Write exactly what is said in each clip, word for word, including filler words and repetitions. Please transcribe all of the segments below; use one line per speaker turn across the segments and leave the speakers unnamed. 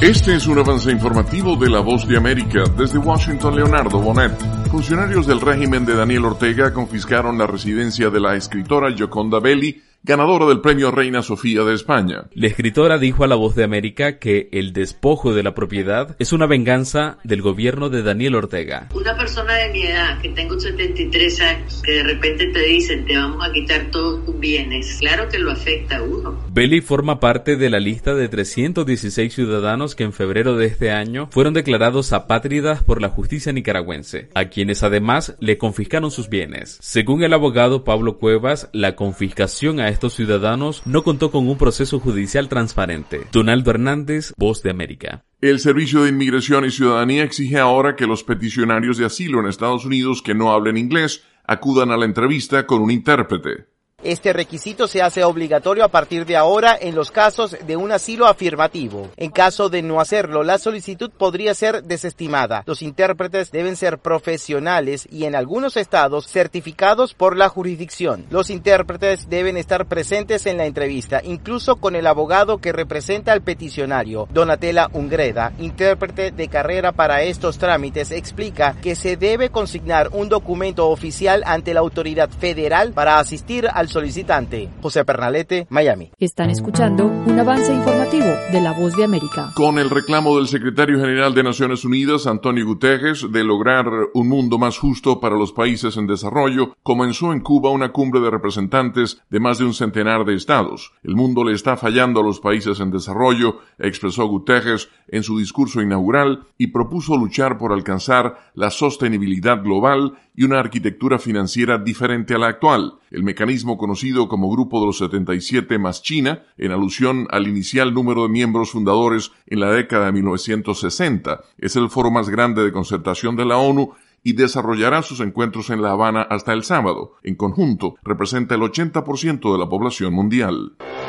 Este es un avance informativo de La Voz de América. Desde Washington, Leonardo Bonet. Funcionarios del régimen de Daniel Ortega confiscaron la residencia de la escritora Gioconda Belli, ganadora del premio Reina Sofía de España.
La escritora dijo a La Voz de América que el despojo de la propiedad es una venganza del gobierno de Daniel Ortega.
Una persona de mi edad, que tengo setenta y tres años, que de repente te dicen te vamos a quitar todos tus bienes, claro que lo afecta a uno.
Belli forma parte de la lista de trescientos dieciséis ciudadanos que en febrero de este año fueron declarados apátridas por la justicia nicaragüense, a quienes además le confiscaron sus bienes. Según el abogado Pablo Cuevas, la confiscación a estos ciudadanos no contó con un proceso judicial transparente. Donaldo Hernández, Voz de América.
El Servicio de Inmigración y Ciudadanía exige ahora que los peticionarios de asilo en Estados Unidos que no hablen inglés acudan a la entrevista con un intérprete.
Este requisito se hace obligatorio a partir de ahora en los casos de un asilo afirmativo. En caso de no hacerlo, la solicitud podría ser desestimada. Los intérpretes deben ser profesionales y en algunos estados certificados por la jurisdicción. Los intérpretes deben estar presentes en la entrevista, incluso con el abogado que representa al peticionario. Donatella Ungreda, intérprete de carrera para estos trámites, explica que se debe consignar un documento oficial ante la autoridad federal para asistir al solicitante. José Pernalete, Miami.
Están escuchando un avance informativo de La Voz de América.
Con el reclamo del secretario general de Naciones Unidas, Antonio Guterres, de lograr un mundo más justo para los países en desarrollo, comenzó en Cuba una cumbre de representantes de más de un centenar de estados. El mundo le está fallando a los países en desarrollo, expresó Guterres en su discurso inaugural y propuso luchar por alcanzar la sostenibilidad global y una arquitectura financiera diferente a la actual. El mecanismo conocido como Grupo de los setenta y siete más China, en alusión al inicial número de miembros fundadores en la década de mil novecientos sesenta, es el foro más grande de concertación de la ONU y desarrollará sus encuentros en La Habana hasta el sábado. En conjunto, representa el ochenta por ciento de la población mundial.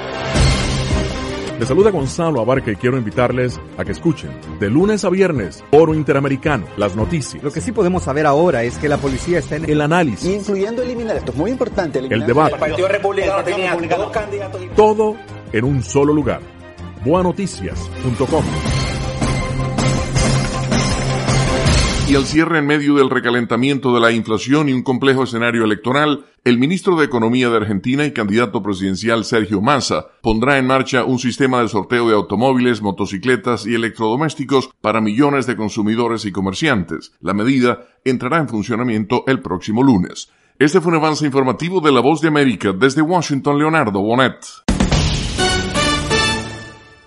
Les saluda Gonzalo Abarca y quiero invitarles a que escuchen de lunes a viernes Foro Interamericano, las noticias.
Lo que sí podemos saber ahora es que la policía está en
el análisis,
incluyendo eliminar, esto es muy importante, eliminar
el debate,
el Partido Republicano tenía dos candidatos,
todo en un solo lugar. boa noticias punto com.
Y al cierre en medio del recalentamiento de la inflación y un complejo escenario electoral, el ministro de Economía de Argentina y candidato presidencial Sergio Massa pondrá en marcha un sistema de sorteo de automóviles, motocicletas y electrodomésticos para millones de consumidores y comerciantes. La medida entrará en funcionamiento el próximo lunes. Este fue un avance informativo de La Voz de América. Desde Washington, Leonardo Bonet.